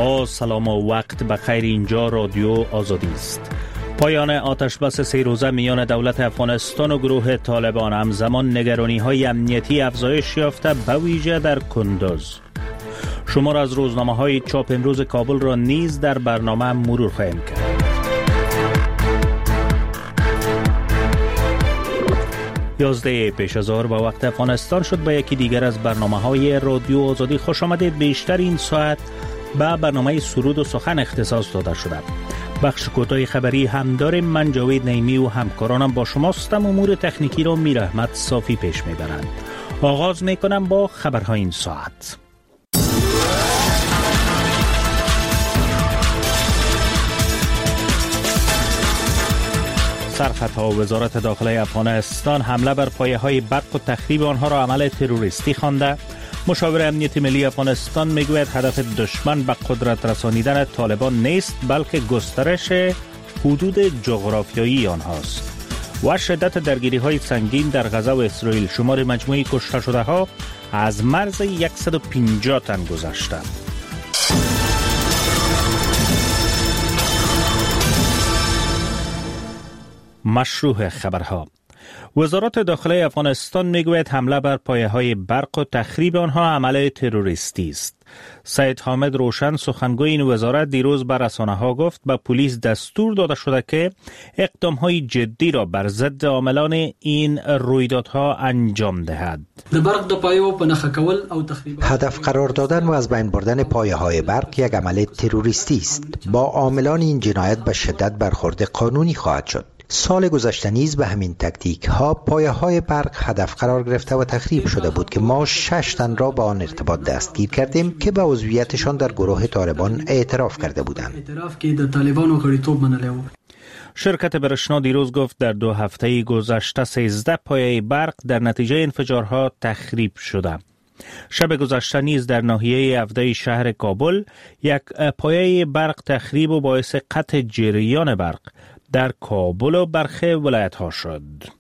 با سلام و وقت بخیر. اینجا رادیو آزادی است. پایان آتشبس 3 روزه میان دولت افغانستان و گروه طالبان همزمان نگرانی‌های امنیتی افزایش یافته به ویژه در کندوز. شمار از روزنامه‌های چاپ امروز کابل را نیز در برنامه مرور خواهیم کرد. یازده پیش از ظهر به وقت افغانستان شد. به یکی دیگر از برنامه‌های رادیو آزادی خوش آمدید. بیشتر این ساعت به برنامه سرود و سخن اختصاص داده شده. بخش کوتاه خبری هم داریم. من جاوید نعیمی و همکارانم با شماستم. امور تکنیکی را میر احمد صافی پیش میبرند. آغاز میکنم با خبرهای این ساعت. سرخطها وزارت داخله افغانستان حمله بر پایه‌های برق و تخریب آنها را عمل تروریستی خوانده. مشاور امنیت ملی افغانستان میگوید هدف دشمن به قدرت رسانیدن طالبان نیست بلکه گسترش حدود جغرافیایی آنهاست. و شدت درگیری‌های سنگین در غزه و اسرائیل. شمار مجموعی کشته شده‌ها از مرز 150 تن گذشته. مشروع خبرها. وزارت داخله افغانستان میگوید حمله بر پایه‌های برق و تخریب آنها عمل تروریستی است. سید حامد روشن سخنگوی این وزارت دیروز بر رسانه‌ها گفت به پلیس دستور داده شده که اقدام‌های جدی را بر ضد عاملان این رویدادها انجام دهد. هدف قرار دادن و از بین بردن پایه‌های برق یک عمل تروریستی است. با عاملان این جنایت به شدت برخورد قانونی خواهد شد. سال گذشته نیز به همین تکتیک ها پایه های برق هدف قرار گرفته و تخریب شده بود که ما 6 تن را با آن ارتباط دستگیر کردیم که به عضویتشان در گروه طالبان اعتراف کرده بودند. شرکت برشنا دیروز گفت در 2 هفته گذشته 13 پایه برق در نتیجه انفجارها تخریب شده. شب گذشته نیز در ناحیه افده شهر کابل یک پایه برق تخریب و باعث قطع جریان برق در کابل و برخی ولایت‌ها شد.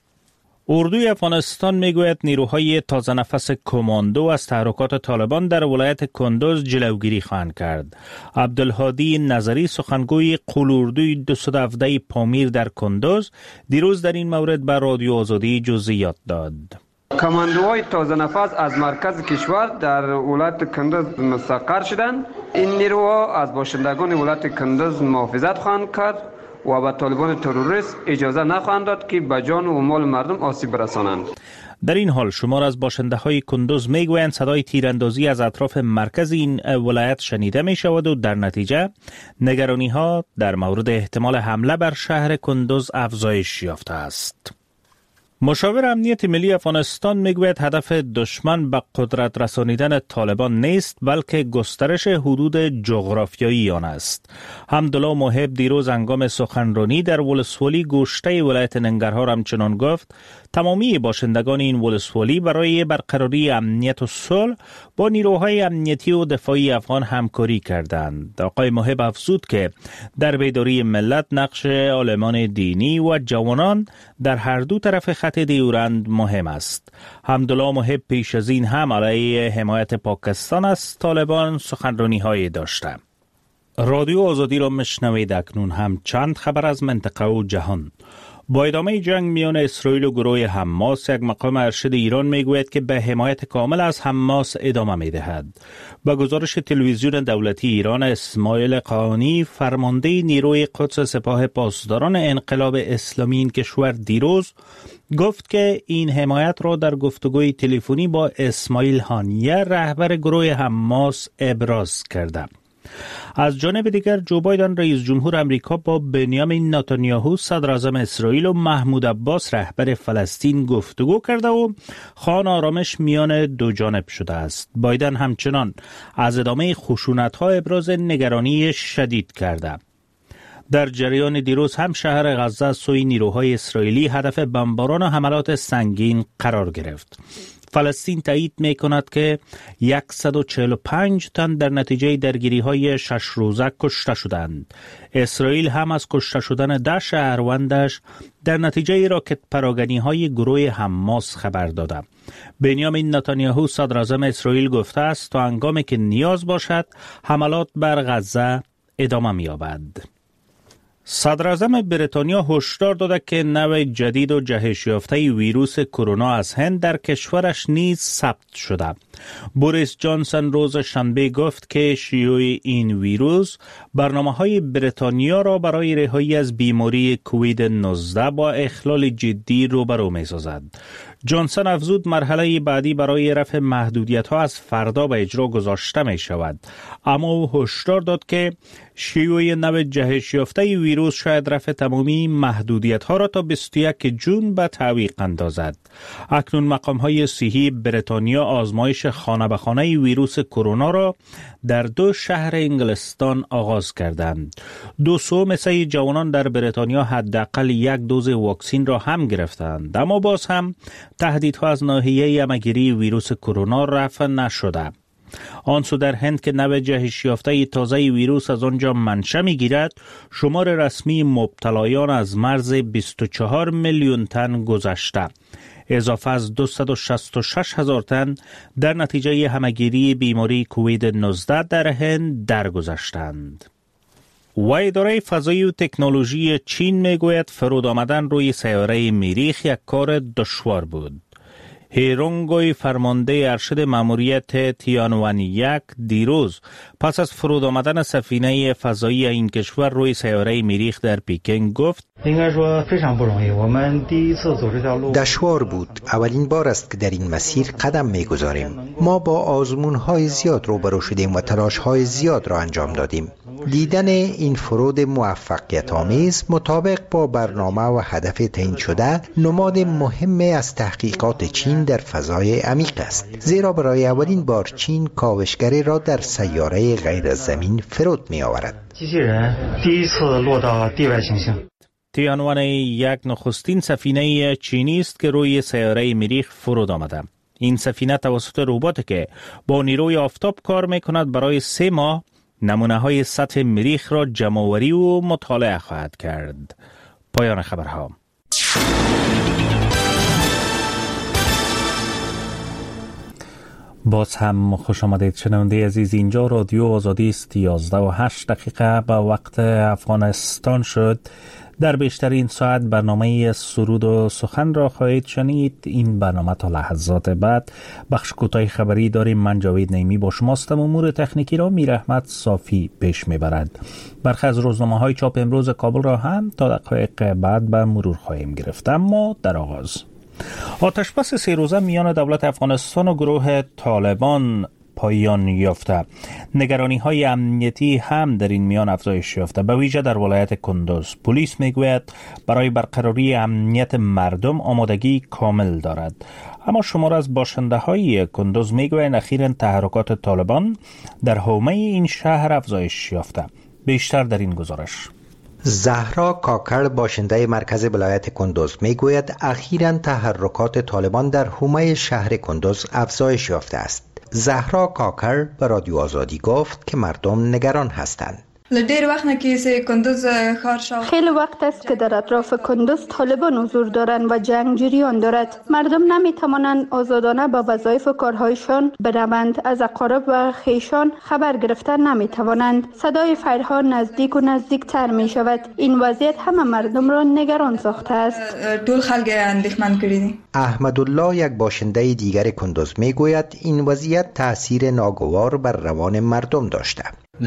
اردوی افغانستان میگوید نیروهای تازه نفس کماندو از تحرکات طالبان در ولایت کندوز جلوگیری خواهند کرد. عبدالهادی نظری سخنگوی قولوردوی 217 پامیر در کندوز دیروز در این مورد به رادیو آزادی جزئیات داد. کماندوهای تازه نفس از مرکز کشور در ولایت کندوز مستقر شدند. این نیروها از باشندگان ولایت کندوز محافظت خواهند کرد و به طالبان تروریست اجازه نخواهند داد که به جان و مال مردم آسیب برسانند. در این حال شمار از باشنده های کندوز میگویند صدای تیراندازی از اطراف مرکز این ولایت شنیده می شود و در نتیجه نگرانی ها در مورد احتمال حمله بر شهر کندوز افزایش یافته است. مشاور امنیت ملی افغانستان میگوید هدف دشمن به قدرت رسانیدن طالبان نیست بلکه گسترش حدود جغرافیایی آن است. حمدالله محب دیروز هنگام سخنرانی در ولسوالی گوشته ولایت ننگرهار همچنان گفت تمامی باشندگان این ولسوالی برای برقراری امنیت و صلح با نیروهای امنیتی و دفاعی افغان همکاری کردند. آقای محب افزود که در بیداری ملت نقش عالمان دینی و جوانان در هر دو طرف خط دیورند مهم است. حمدالله محب پیش از این هم علیه حمایت پاکستان از طالبان سخنرانی‌های داشته. رادیو آزادی را میشنوید. اکنون هم چند خبر از منطقه و جهان. با ادامه جنگ میان اسرائیل و گروه حماس، یک مقام ارشد ایران میگوید که به حمایت کامل از حماس ادامه میدهد. با گزارش تلویزیون دولتی ایران، اسماعیل قانی فرمانده نیروی قدس سپاه پاسداران انقلاب اسلامی این کشور دیروز گفت که این حمایت را در گفتگوی تلفنی با اسماعیل هانیه رهبر گروه حماس ابراز کرده. از جانب دیگر جو بایدن رئیس جمهور امریکا با بنیامین نتانیاهو صدر اعظم اسرائیل و محمود عباس رهبر فلسطین گفتگو کرده و خواهان آرامش میان دو جانب شده است. بایدن همچنان از ادامه خشونت‌ها ابراز نگرانی شدید کرده. در جریان دیروز هم شهر غزه از سوی نیروهای اسرائیلی هدف بمباران و حملات سنگین قرار گرفت. فلسطین تایید می کند که 145 تن در نتیجه درگیری های 6 روزه کشته شدند. اسرائیل هم از کشته شدن 10 شهروندش در نتیجه راکت پراگنی های گروه حماس خبر داده. بنیامین نتانیاهو صدراعظم اسرائیل گفته است تا هنگامی که نیاز باشد حملات بر غزه ادامه می‌یابد. صدراعظم بریتانیا هشدار داده که نوع جدید و جهش یافته ویروس کرونا از هند در کشورش نیز ثبت شده. بوریس جانسون روز شنبه گفت که شیوع این ویروس برنامه‌های بریتانیا را برای رهایی از بیماری کووید 19 با اخلال جدی روبرو می‌سازد. جانسون افزود مرحله بعدی برای رفع محدودیت‌ها از فردا به اجرا گذاشته می‌شود، اما او هشدار داد که شیوع نوع جهش یافته ویروس شاید رفع تمامی محدودیت‌ها را تا 21 جون به تعویق اندازد. اکنون مقام‌های صحی بریتانیا آزمایش خانه به خانه ویروس کرونا را در 2 شهر انگلستان آغاز کردند. 2/3 جوانان در بریتانیا حداقل 1 دوز واکسن را هم گرفتند، اما باز هم تهدیدها از ناحیه همه‌گیری ویروس کرونا رفع نشده. آنسو در هند که نوع جهش یافته تازه ویروس از آنجا منشأ می‌گیرد، شمار رسمی مبتلایان از مرز 24 میلیون تن گذشته، اضافه از 266 هزار تن در نتیجه همه‌گیری بیماری کووید 19 در هند درگذشتند. و اداره فضایی و تکنولوژی چین میگوید فرود آمدن روی سیاره مریخ یک کار دشوار بود. هیرونگوی فرمانده ارشد ماموریت تیانوان 1 دیروز پس از فرود آمدن سفینه فضایی این کشور روی سیاره مریخ در پکن گفت دشوار بود. اولین بار است که در این مسیر قدم میگذاریم. ما با آزمون‌های زیاد روبرو شدیم و تلاش‌های زیاد را انجام دادیم. دیدن این فرود موفقیت آمیز مطابق با برنامه و هدف تعیین شده نماد مهمی از تحقیقات چین در فضای عمیق است، زیرا برای اولین بار چین کاوشگری را در سیاره غیر از زمین فرود می آورد. تیانوان 1 نخستین سفینه چینی است که روی سیاره مریخ فرود آمده. این سفینه توسط رباتی که با نیروی آفتاب کار می کند برای 3 ماه نمونه های سطح مریخ را جمع‌آوری و مطالعه خواهد کرد. پایان خبرها. باز هم خوش آمدید شنونده عزیز. اینجا رادیو آزادی است. 11:08 به وقت افغانستان شد. در بیشترین ساعت برنامه سرود و سخن را خواهید شنید. این برنامه تا لحظات بعد بخش کوتاه خبری داریم. من جاوید نعیمی با شماستم. امور تکنیکی را میر احمد صافی پیش میبرد. برخی از روزنامه‌های چاپ امروز کابل را هم تا دقایق بعد به مرور خواهیم گرفت. اما در آغاز آتشبس 3 روزه میان دولت افغانستان و گروه طالبان پایان یافته. نگرانی های امنیتی هم در این میان افزایش یافته، به ویژه در ولایت کندوز. پلیس میگوید برای برقراری امنیت مردم آمادگی کامل دارد، اما شمار از باشنده های کندوز میگویند اخیراً تحرکات طالبان در حومه این شهر افزایش یافته. بیشتر در این گزارش. زهرا کاکر باشنده مرکز ولایت کندوز میگوید اخیراً تحرکات طالبان در حومه شهر کندوز افزایش یافته است. زهرا کاکر به رادیو آزادی گفت که مردم نگران هستند. خیلی وقت است که در اطراف کندوز طالبان حضور دارند و جنگ جریان دارد. مردم نمیتوانند آزادانه با وظایف و کارهایشان بروند. از اقارب و خویشان خبر گرفتن نمیتوانند. صدای فایرها نزدیک و نزدیکتر می شود. این وضعیت همه مردم را نگران ساخته است. احمدالله یک باشنده دیگر کندوز میگوید این وضعیت تاثیر ناگوار بر روان مردم داشته.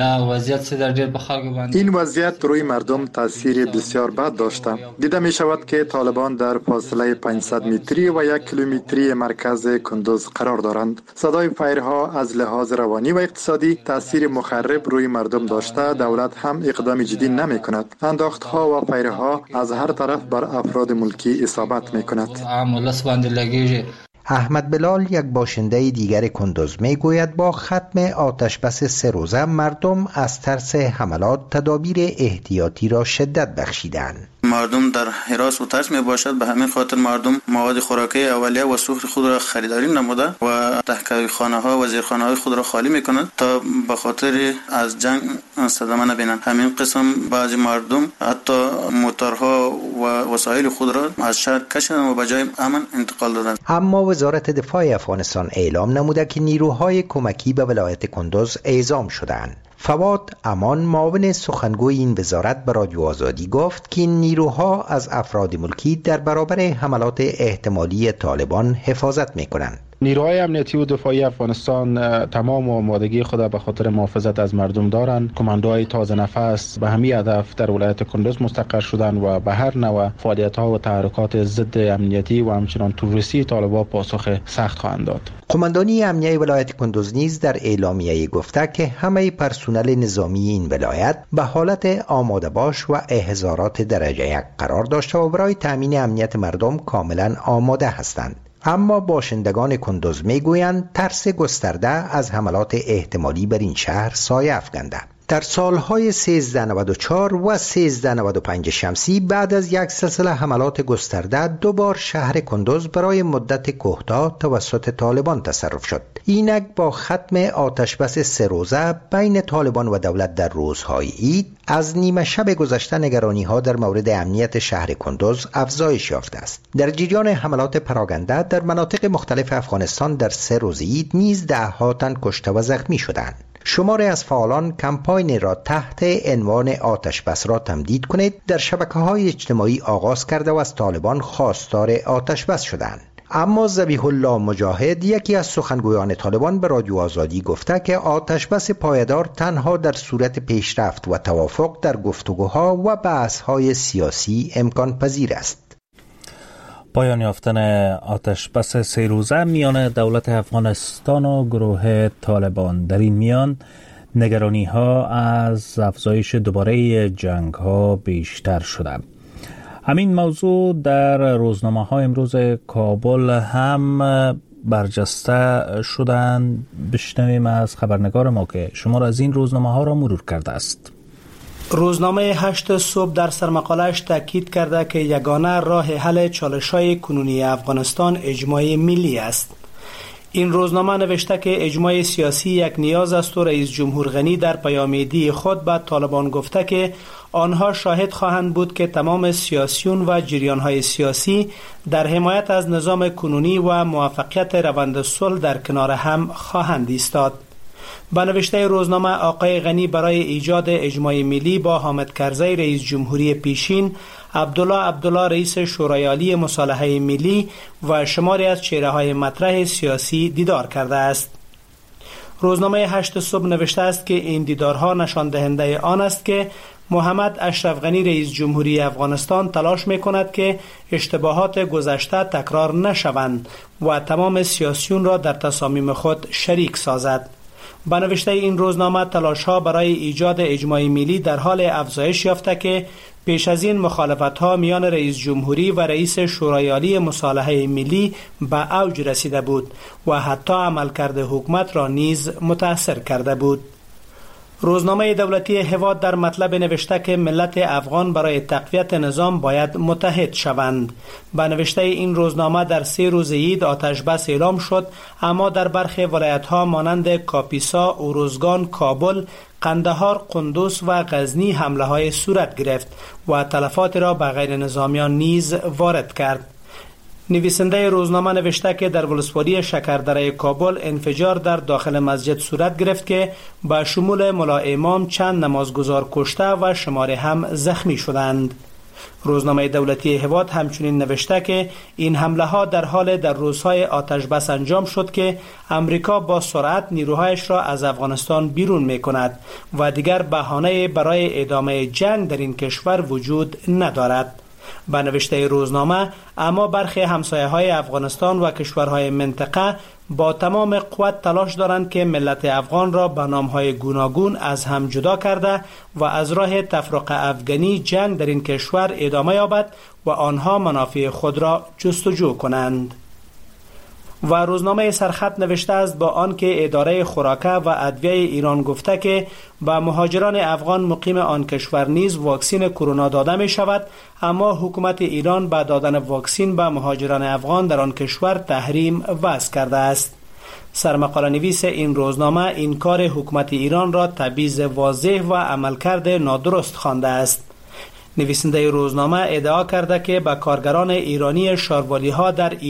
این وضعیت روی مردم تاثیر بسیار بد داشته. دیده می شود که طالبان در فاصله 500 متری و 1 کیلومتری مرکز کندوز قرار دارند. صدای فایرها از لحاظ روانی و اقتصادی تاثیر مخرب روی مردم داشته. دولت هم اقدام جدی نمی کند. انداختها و فایرها از هر طرف بر افراد ملکی اصابت می کند. احمد بلال یک باشنده دیگر کندوز میگوید با ختم آتش بس 3 روزه مردم از ترس حملات تدابیر احتیاطی را شدت بخشیدند. مردم در هراس و ترس می باشد. به همین خاطر مردم مواد خوراکی اولیه و سوخت خود را خریداری نموده و تهکوی خانه ها و زیرخانه های خود را خالی می کنند تا به خاطر از جنگ صدمه نبینند. همین قسم بعضی مردم حتی موتورها و وسایل خود را از شهر کشیدند و به جای امن انتقال دادند. اما وزارت دفاع افغانستان اعلام نموده که نیروهای کمکی به ولایت کندوز اعزام شدند. فواد امان معاون سخنگوی این وزارت به رادیو آزادی گفت که این نیروها از افراد ملکی در برابر حملات احتمالی طالبان حفاظت می‌کنند. نیروهای امنیتی و دفاعی افغانستان تمام آمادگی خود به خاطر محافظت از مردم دارند. کماندوهای تازه نفس به همین هدف در ولایت کندوز مستقر شدند و به هر نوع فعالیت‌ها و تحرکات ضد امنیتی و همچنان تروریستی طالبان پاسخ سخت خواهند داد. قماندانی امنیه ولایت کندوز نیز در اعلامیه گفته که همه پرسنل نظامی این ولایت به حالت آماده باش و احضارات درجه 1 قرار داشته و برای تامین امنیت مردم کاملا آماده هستند. اما باشندگان کندوز میگویند ترس گسترده از حملات احتمالی بر این شهر سایه افکنده. در سالهای 1394 و 1395 شمسی بعد از یک سلسله حملات گسترده دوبار شهر کندوز برای مدت کوتاه توسط طالبان تصرف شد. اینک با ختم آتشبس 3 روزه بین طالبان و دولت در روزهای عید از نیمه شب گذشته نگرانی‌ها در مورد امنیت شهر کندوز افزایش یافته است. در جریان حملات پراگنده در مناطق مختلف افغانستان در 3 روز عید نیز ده‌ها تن کشته و زخمی شدند. شماری از فعالان کمپاین را تحت عنوان آتش بس را تمدید کنید در شبکه‌های اجتماعی آغاز کرده و از طالبان خواستار آتش بس شدند. اما ذبیح الله مجاهد یکی از سخنگویان طالبان به رادیو آزادی گفته که آتش بس پایدار تنها در صورت پیشرفت و توافق در گفتگوها و بحث‌های سیاسی امکان پذیر است. پایان یافتن آتشبس 3 روزه میان دولت افغانستان و گروه طالبان. در این میان نگرانی ها از افزایش دوباره جنگ ها بیشتر شده. همین موضوع در روزنامه ها امروز کابل هم برجسته شدند. بشنویم از خبرنگار ما که شمار از این روزنامه ها را مرور کرده است. روزنامه 8 صبح در سرمقاله‌اش تاکید کرده که یگانه راه حل چالش‌های کنونی افغانستان اجماع ملی است. این روزنامه نوشته که اجماع سیاسی یک نیاز است و رئیس جمهور غنی در پیام‌دهی خود به طالبان گفته که آنها شاهد خواهند بود که تمام سیاسیون و جریان‌های سیاسی در حمایت از نظام کنونی و موفقیت روند صلح در کنار هم خواهند ایستاد. با نوشته روزنامه آقای غنی برای ایجاد اجماع ملی با حامد کرزی رئیس جمهوری پیشین، عبدالله رئیس شورای عالی مصالحه ملی و شماری از چهره‌های مطرح سیاسی دیدار کرده است. روزنامه 8 صبح نوشته است که این دیدارها نشان دهنده آن است که محمد اشرف غنی رئیس جمهوری افغانستان تلاش می‌کند که اشتباهات گذشته تکرار نشوند و تمام سیاسیون را در تصامیم خود شریک سازد. با نوشته این روزنامه تلاش‌ها برای ایجاد اجماع ملی در حال افزایش یافته که پیش از این مخالفت‌ها میان رئیس جمهوری و رئیس شورای عالی مصالحه ملی به اوج رسیده بود و حتی عملکرد حکومت را نیز متاثر کرده بود. روزنامه دولتی هواد در مطلب نوشته که ملت افغان برای تقویت نظام باید متحد شوند. با نوشته این روزنامه در 3 روز عید آتش بس اعلام شد، اما در برخی ولایت‌ها مانند کاپیسا، اوروزگان، کابل، قندهار، قندوز و غزنی حمله‌های صورت گرفت و تلفات را به غیر نظامیان نیز وارد کرد. نویسنده روزنامه نوشته که در ولسوالی شکردره کابل انفجار در داخل مسجد صورت گرفت که با شمول ملا امام چند نمازگزار کشته و شماری هم زخمی شدند. روزنامه دولتی هواد همچنین نوشته که این حمله ها در حال در روزهای آتش بس انجام شد که امریکا با سرعت نیروهایش را از افغانستان بیرون می کند و دیگر بهانه برای ادامه جنگ در این کشور وجود ندارد. با نوشته روزنامه اما برخی همسایه‌های افغانستان و کشورهای منطقه با تمام قوت تلاش دارند که ملت افغان را به نام‌های گوناگون از هم جدا کرده و از راه تفرقه افغانی جنگ در این کشور ادامه یابد و آنها منافع خود را جستجو کنند. و روزنامه سرخط نوشته است با آنکه اداره خوراکه و ادویه ایران گفته که به مهاجران افغان مقیم آن کشور نیز واکسین کرونا داده می شود، اما حکومت ایران به دادن واکسین به مهاجران افغان در آن کشور تحریم وضع کرده است. سرمقاله نویس این روزنامه این کار حکومت ایران را تبعیض واضح و عملکرد نادرست خوانده است. نویسنده روزنامه ادعا کرده که به کارگران ایرانی شاروالی ها در